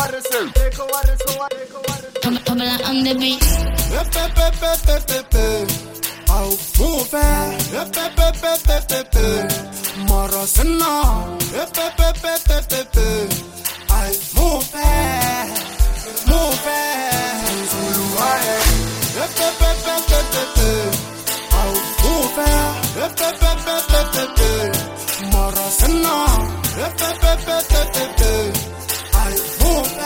Pamela on the beat. Au move, Morosana, I move, Zuluae, au move, Morosana, I move.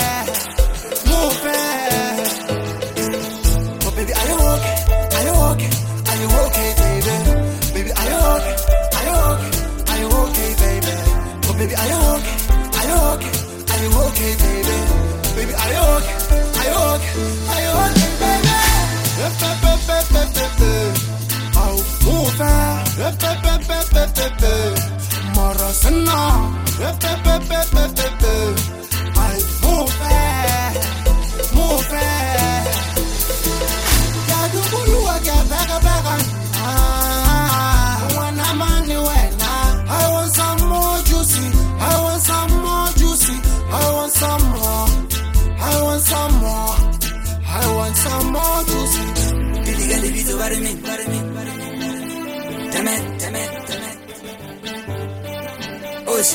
But baby, are you okay? Are you okay? Are you okay, baby? Baby, are you okay? Are you okay? Are you okay, baby? But baby, are you okay? Are you okay? Are you okay, baby? Baby, are you okay? Are you okay? Are you okay, baby? I'll move Morosana, I move I want some more juicy. I want some more juicy. I want some more. I want some more. I want some more juicy. Didi gali bitu bare mi. Temet. Osh.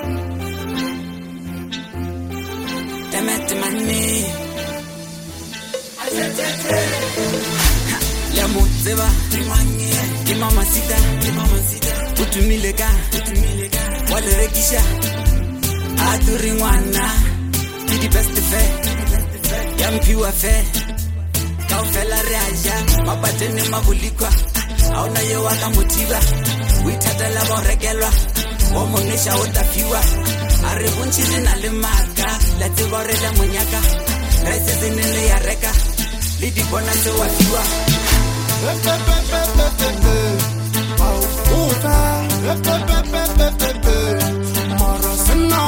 Temet mani. Ya mutseba, ki mama sita. Utumile ka, wale rekisha. Aduri ngwana, ki di best fe. Ya mpiwa fe. Ka ufela reaja, mapatene mabulikwa. Auna ye waka motiva. Uitata la borekelwa. Womonesha otafiwa. Are bunchini na le maka, lati borela monyaka. Raise zinele ya reka. Lidi bona se wafiwa. Morosana,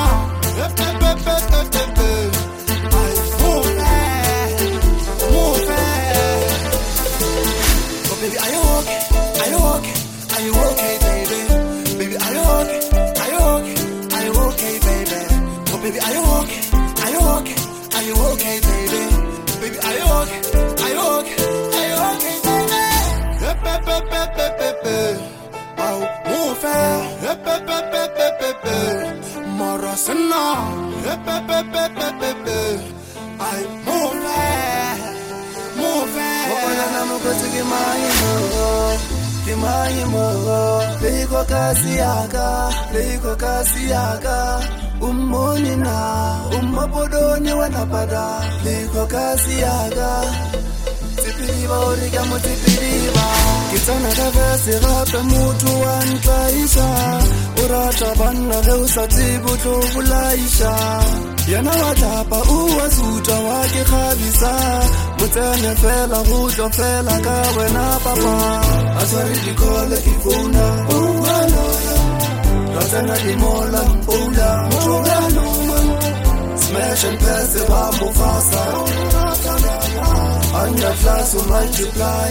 but baby, are you okay? Are you okay? Are you okay, baby? Baby, are you okay? Are you okay? Are you okay, baby? But baby, are you okay? Are you okay? Are you okay, baby? Baby, are you okay? Are you okay? Are you okay, baby? I'll move Morosana, I move. Wakolana mukoti kimayimo, leiko kasi yaka, umonina, umapodoni wanapada, leiko kasi yaka, tipiriba orika mutipiriba, kitana kavesi rata mutu wantaisha, urata banna leusa tibuto vulaisha, yana watapa uwasuta wake khabisa, mutene fela huto fela kawe na papa, aswari dikole kifuna, ungaloya, ratana limola, ula, mutugaluma, smash and pass it wa mufasa, under flash will multiply,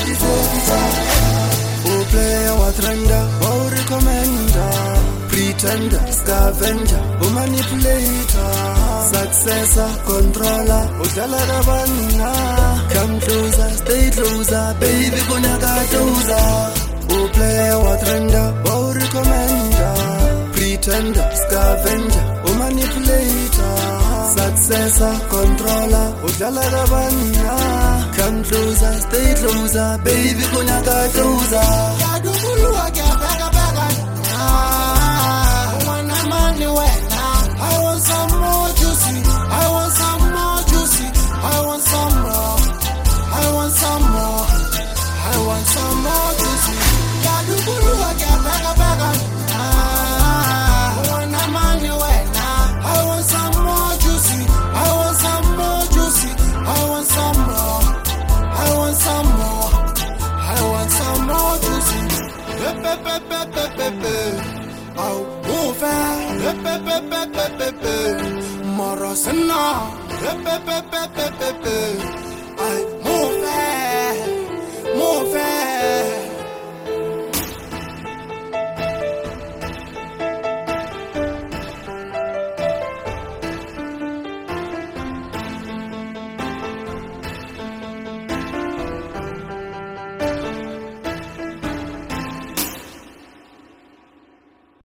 oh player wa trender, oh recommender, pretender, scavenger, oh manipulator, successor, controller, oh jalarabana, come closer, stay closer, baby kunyaka toza, oh player wa trender, oh recommender, pretender, scavenger, oh manipulator, successor, controller, oh jalarabana, come closer, stay closer, baby kunyaka toza. I want some more juicy. I want some more juicy. I want some more. I want some more. I want some more juicy. I want some more juicy. I want some more juicy. I want some more. I want some more. I want some more juicy. I'll move Morosana,